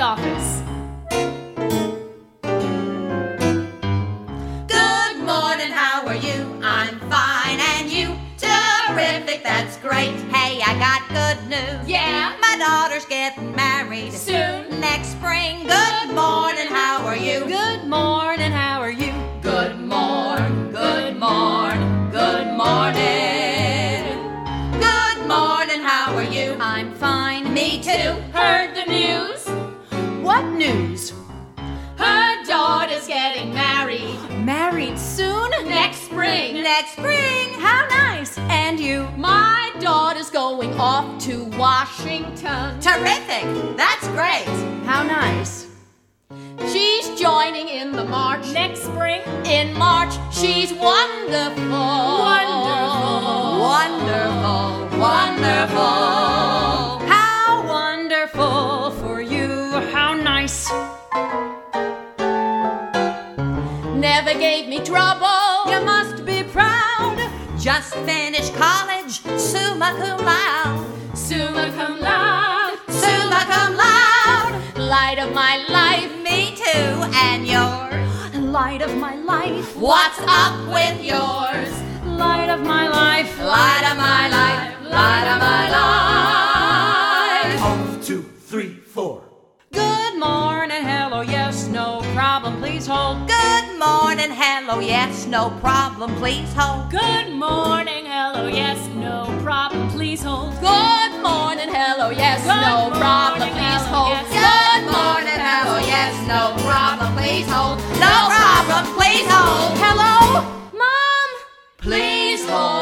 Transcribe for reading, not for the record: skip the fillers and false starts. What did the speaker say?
office. Good morning, how are you? I'm fine, and you? Terrific, that's great. Hey, I got good news. Yeah? My daughter's getting married Soon. next spring. Good morning, how are you? Good morning, how are you? Good morning, good morning, good morning. Good morning, how are you? I'm fine. Me too. Heard the news? What news? Her daughter's getting married. Married soon? Next spring. Next spring, how nice. And you? My daughter's going off to Washington. Terrific, that's great. How nice. She's joining in the march. Next spring. In March. She's wonderful. Wonderful. Wonderful, wonderful. How wonderful for you. How nice. Never gave me trouble. You must be proud. Just finished college, summa cum laude. Summa cum laude. Summa cum laude. Light of my life. Me too, and yours. Light of my life. What's up with yours? Light of my life. Light of my life, light of my life. 1, 2, 3, 4. Good morning, hello, yes, no problem, please hold. Good morning, hello, yes, no problem, please hold. Good morning, hello, yes, no problem, please hold. Good morning, hello, yes, no problem, please hold. Good morning, hello, yes, no problem, please hold. No problem, please hold. Hello, Mom, Please hold.